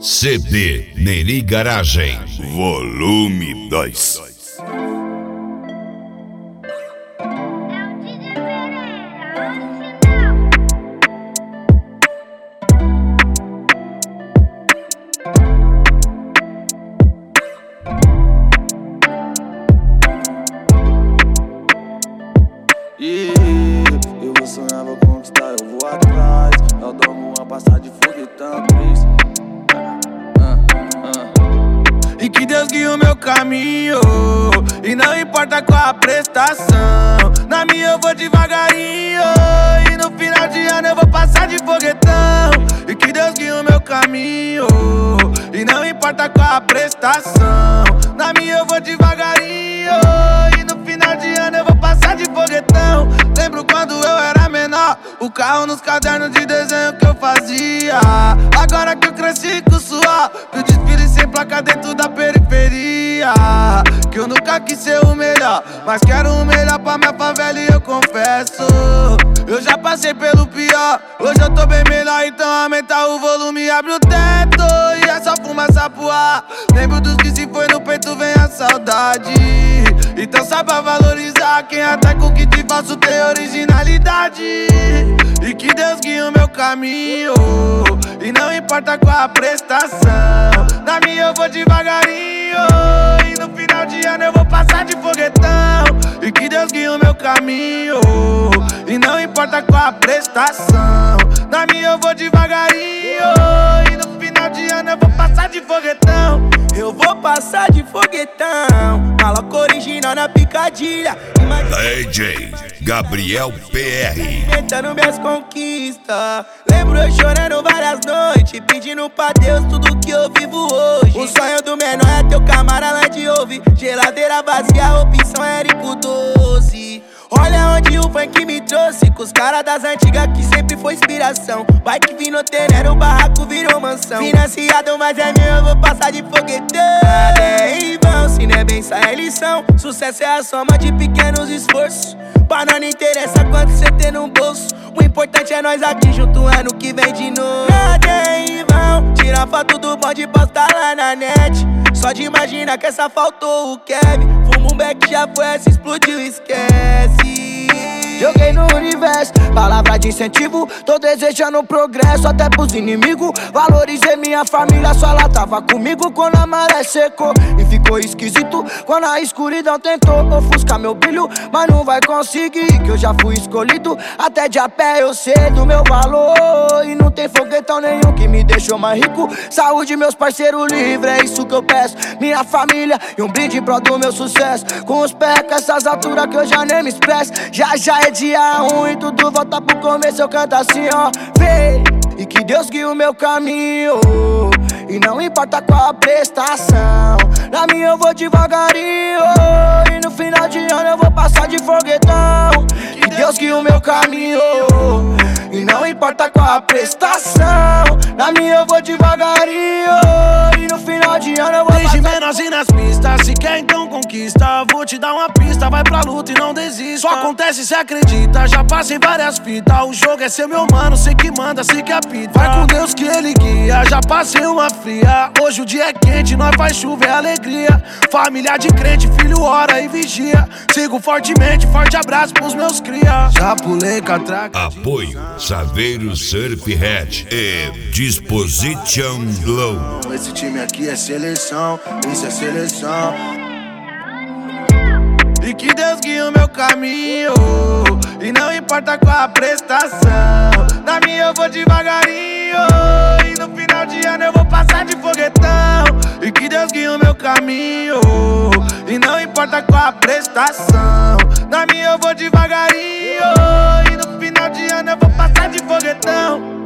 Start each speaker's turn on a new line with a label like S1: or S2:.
S1: CD Neri Garagem
S2: Volume 2.
S3: Eu vou sonhar, vou conquistar, eu vou atrás. Eu dou uma passada de foguetão, triste. E que Deus guie o meu caminho, e não importa qual a prestação. Na minha eu vou devagarinho, e no final de ano eu vou passar de foguetão. E que Deus guie o meu caminho, e não importa qual a prestação. Na minha eu vou devagarinho, e no final de ano eu vou passar de foguetão. Lembro quando eu era menor, o carro nos cadernos de desenho que eu fazia. Agora que eu cresci com suor, eu desfile sem placa dentro da periferia. Que eu nunca quis ser o melhor, mas quero o melhor pra minha favela e eu confesso, eu já passei pelo pior. Hoje eu tô bem melhor, então aumenta o volume, abre o teto e é só fumaça pro ar. Lembro dos que se foi no peito, vem a saudade. Então saiba valorizar quem até com que te faço tem originalidade. E que Deus guie o meu caminho, e não importa qual a prestação. Na minha eu vou devagarinho, e no final de ano eu vou passar de foguetão. E que Deus guie o meu caminho, e não importa qual a prestação. Na minha eu vou devagarinho, e no final de ano eu vou passar de foguetão. Eu vou passar de foguetão, maloca original na picadilha.
S1: DJ Gabriel PR
S3: Inventando minhas conquistas. Lembro eu chorando várias noites, pedindo pra Deus tudo que eu vivo hoje. O sonho do menor é ter o camarada lá de ouvir, geladeira vazia, a opção é Rico 12. Olha onde o funk me trouxe, com os caras das antigas que sempre foi inspiração. Bike vindo tenero, o barraco virou mansão. Financiado, mas é meu, eu vou passar de foguetão. Nada é em vão, se não é bem, sai é lição. Sucesso é a soma de pequenos esforços. Pra nós não interessa quanto cê tem no bolso, o importante é nós aqui junto ano que vem de novo. Nada é em vão, tira foto do bonde e posta lá na net. Só de imaginar que essa faltou o Kevin. Fuma um beck, já foi, essa explodiu, esquece. Joguei no universo, palavra de incentivo. Tô desejando progresso até pros inimigos. Valorizei minha família, só ela tava comigo quando a maré secou. E ficou esquisito quando a escuridão tentou ofuscar meu brilho, mas não vai conseguir, que eu já fui escolhido. Até de a pé eu sei do meu valor, e não tem foguetão nenhum que me deixou mais rico. Saúde, meus parceiros livres, é isso que eu peço. Minha família e um brinde pro do meu sucesso. Com os pés com essas alturas que eu já nem me expresso. Já é dia 1 e tudo volta pro começo, eu canto assim, ó. Vem, e que Deus guie o meu caminho, e não importa qual a prestação. Na minha eu vou devagarinho, e no final de ano eu vou passar de foguetão. Que Deus guie o meu caminho, e não importa qual a prestação. Na minha eu vou devagarinho, e no final de ano eu vou
S4: desde menorzinho nas pistas, se quer então conquista. Vou te dar uma pista, vai pra luta e não desista. Só acontece se acredita, já passei várias fitas. O jogo é seu, meu mano, sei que manda, sei que apita. Vai com Deus que ele guia, já passei uma fria. Hoje o dia é quente, nós faz chuva, é alegria. Família de crente, filho ora e vigia. Sigo fortemente, forte abraço pros meus cria. Já pulei catraca.
S1: Apoio Saveiro Surf Head e Disposition Glow.
S4: Esse time aqui é seleção, isso é seleção.
S3: E que Deus guie o meu caminho, e não importa qual a prestação. Na minha eu vou devagarinho, e no final de ano eu vou passar de foguetão. E que Deus guie o meu caminho, e não importa qual a prestação. Na minha eu vou devagarinho, e no final de ano eu vou passar de foguetão.